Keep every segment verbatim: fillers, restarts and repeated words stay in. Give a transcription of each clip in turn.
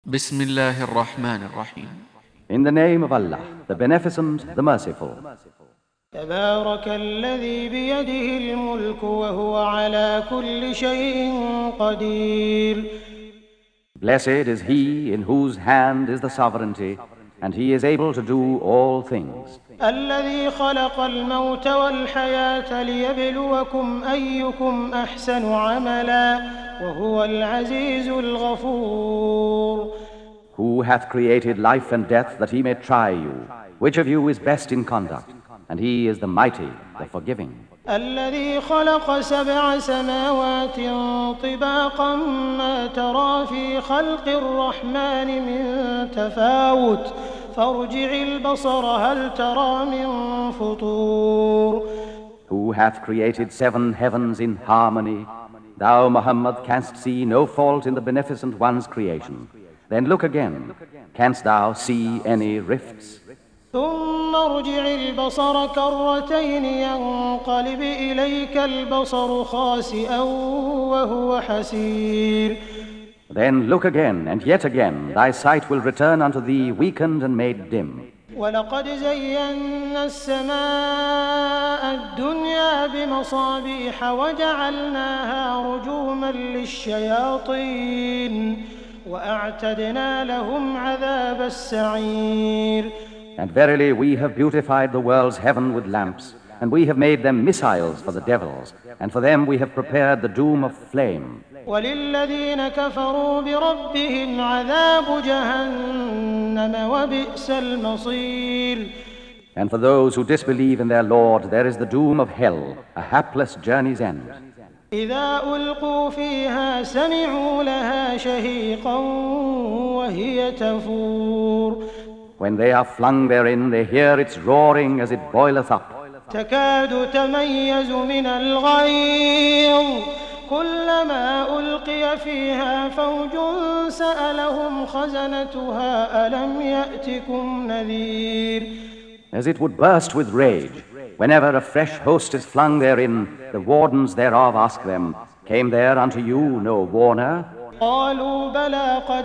بسم الله الرحمن الرحيم. In the name of Allah, the Beneficent, the Merciful. تبارك الذي بيده الملك وهو على كل شيء قدير. Blessed is he in whose hand is the sovereignty, and he is able to do all things. الذي خلق الموت والحياة ليبلوكم أيكم أحسن عملا وهو العزيز الغفور. Who hath created life and death that he may try you, which of you is best in conduct, and he is the mighty, the forgiving. الذي خلق سبع سماوات طباقا ما ترى في خلق الرحمن من تفاوت فارجع البصر هل ترى من فطور. Who hath created seven heavens in harmony? Thou, Muhammad, canst see no fault in the Beneficent One's creation. Then look again. Canst thou see any rifts? ثم ارجع البصر كرتين ينقلب إليك البصر خاسئا وهو حسير. Then look again, and yet again, thy sight will return unto thee weakened and made dim. ولقد زينا السماء الدنيا بمصابيح وجعلناها رجوما للشياطين وأعتدنا لهم عذاب السعير. And verily we have beautified the world's heaven with lamps, and we have made them missiles for the devils, and for them we have prepared the doom of flame. وللذين كفروا بربهم عذاب جهنم وبئس المصير. And for those who disbelieve in their Lord there is the doom of hell, a hapless journey's end. إذا ألقوا فيها سمعوا لها شهيقا وهي تفور. When they are flung therein, they hear its roaring as it boileth up. تكاد تميز من الغيظ كلما ألقي فيها فوج سألهم خزنتها ألم يأتكم نذير. As it would burst with rage, whenever a fresh host is flung therein, the wardens thereof ask them, Came there unto you no warner? قالوا بلى قد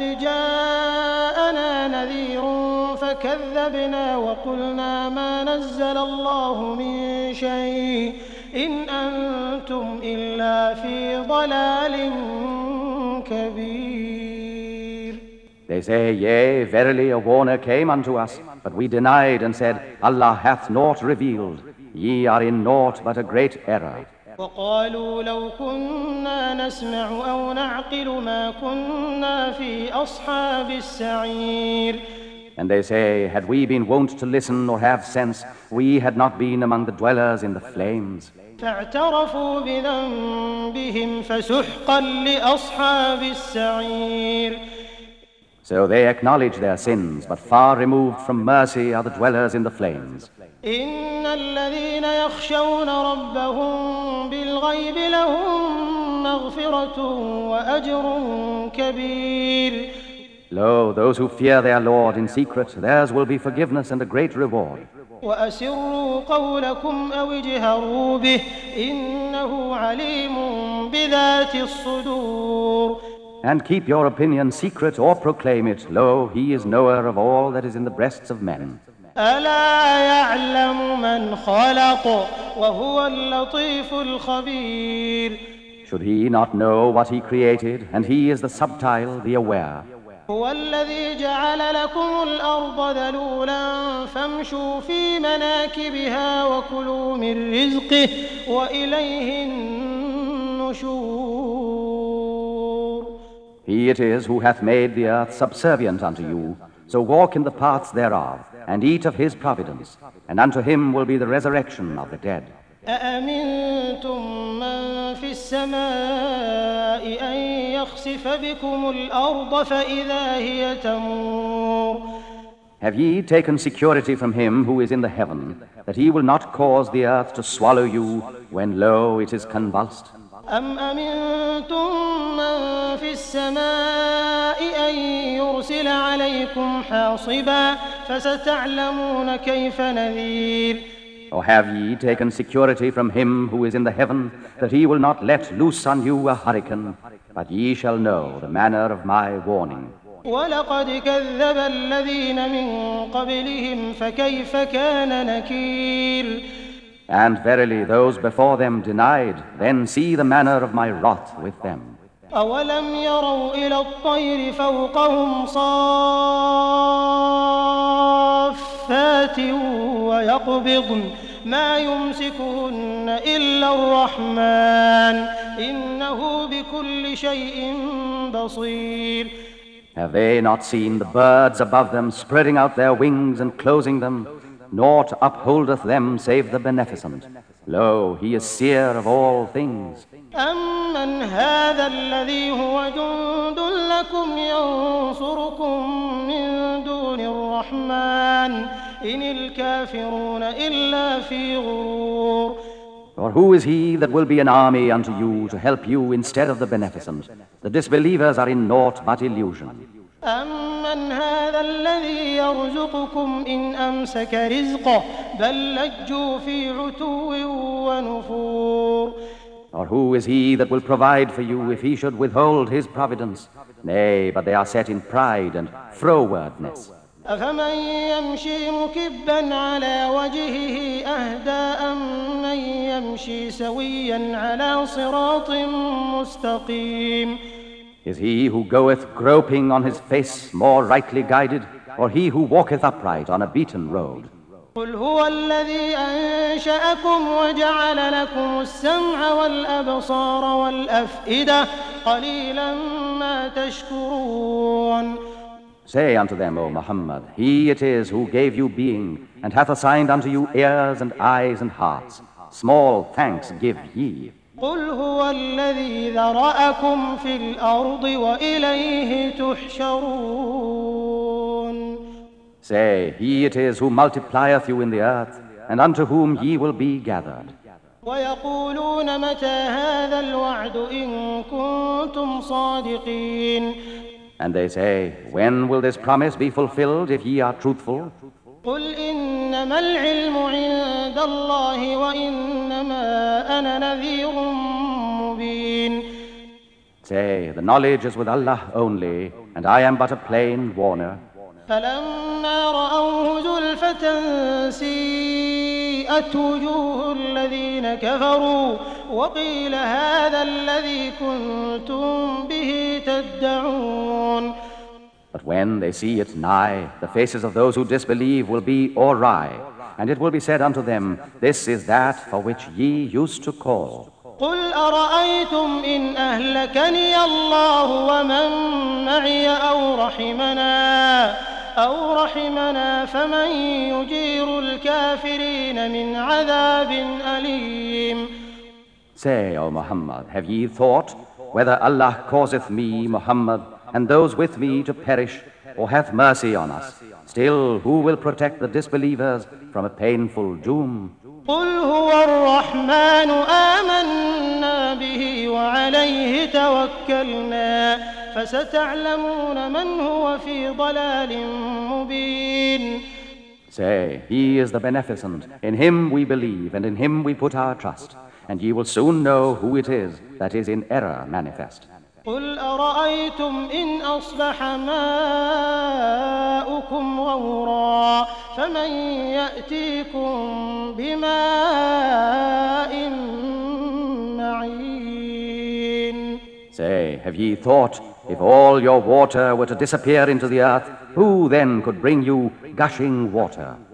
جاءنا نذير فكذبنا وقلنا ما نزل الله من شيء إن أنتم إلا في ضلال كبير. They say, Yea, verily a warner came unto us, but we denied and said, Allah hath naught revealed. Ye are in naught but a great error. وقالوا لو كنا نسمع أو نعقل ما كنا في أصحاب السعير. And they say, Had we been wont to listen or have sense, we had not been among the dwellers in the flames. فاعترفوا بذنبهم فسحقا لأصحاب السعير. So they acknowledge their sins, but far removed from mercy are the dwellers in the flames. إن الذين يخشون ربهم بالغيب لهم مغفرة وأجر كبير. Lo, those who fear their Lord in secret, theirs will be forgiveness and a great reward. وأسروا قولكم أو اجهروا به إنه عليم بذات الصدور. And keep your opinion secret or proclaim it. Lo, he is knower of all that is in the breasts of men. ألا يعلم من خلق وهو اللطيف الخبير. Should he not know what he created, and he is the subtile, the aware. هو الذي جعل لكم الأرض ذلولا فامشوا في مناكبها وكلوا من رزقه وإليه النشور. He it is who hath made the earth subservient unto you, so walk in the paths thereof, and eat of his providence, and unto him will be the resurrection of the dead. أأمنتم من في السماء أن يخسف بكم الأرض فإذا هي تمور. Have ye taken security from him who is in the heaven, that he will not cause the earth to swallow you when, lo, it is convulsed? أم أمنتم من في السماء أن يرسل عليكم حاصبا فستعلمون كيف نذير. Or have ye taken security from him who is in the heaven, that he will not let loose on you a hurricane? But ye shall know the manner of my warning. ولقد كذب الذين من قبلهم فكيف كان نكير. And verily those before them denied, then see the manner of my wrath with them. أولم يروا إلى الطير فوقهم صافات ويقبضن ما يمسكهن إلا الرحمن إنه بكل شيء بصير. Have they not seen the birds above them spreading out their wings and closing them? Naught upholdeth them save the beneficent. Lo, he is seer of all things. أمن هذا الذي هو جند لكم ينصركم من دون الرحمن إن الكافرون إلا في غرور. For who is he that will be an army unto you to help you instead of the beneficent? The disbelievers are in naught but illusion. أمن هذا الذي يرزقكم إن أمسك رزقه بل لجوا في عتو ونفور. Or who is he that will provide for you if he should withhold his providence? Nay, but they are set in pride and frowardness. أفمن يمشي مكبا على وجهه أهدى أمن يمشي سويا على صراط مستقيم. Is he who goeth groping on his face more rightly guided, or he who walketh upright on a beaten road? قل هو الذي أنشأكم وجعل لكم السمع والأبصار والأفئدة قليلا ما تشكرون. Say unto them, O Muhammad, he it is who gave you being, and hath assigned unto you ears and eyes and hearts. Small thanks give ye. قل هو الذي ذرأكم في الأرض وإليه تحشرون. Say, he it is who multiplieth you in the earth, and unto whom ye will be gathered. ويقولون متى هذا الوعد إن كنتم صادقين. And they say, when will this promise be fulfilled if ye are truthful? قل إنما العلم عند الله وإنما أنا نذير مبين. Say, the knowledge is with Allah only, and I am but a plain warner. فلما رأوه زلفة سيئت وجوه الذين كفروا وقيل هذا الذي كنتم به تدعون. But when they see it nigh, the faces of those who disbelieve will be awry, and it will be said unto them, this is that for which ye used to call. قل أرأيتم إن أهلكني الله ومن معي أو رحمنا أو رحمنا فمن يجير الكافرين من عذاب أليم. Say, O Muhammad, have ye thought whether Allah causeth me, Muhammad, and those with me to perish, or hath mercy on us? Still, who will protect the disbelievers from a painful doom? قل هو الرحمن آمنا به وعليه توكلنا فستعلمون من هو في ضلال مبين. Say, he is the beneficent, in him we believe, and in him we put our trust, and ye will soon know who it is that is in error manifest. قل أرأيتم إن أصبح ماؤكم غورا فمن يأتيكم بماء معين. Say, have ye thought, if all your water were to disappear into the earth, who then could bring you gushing water?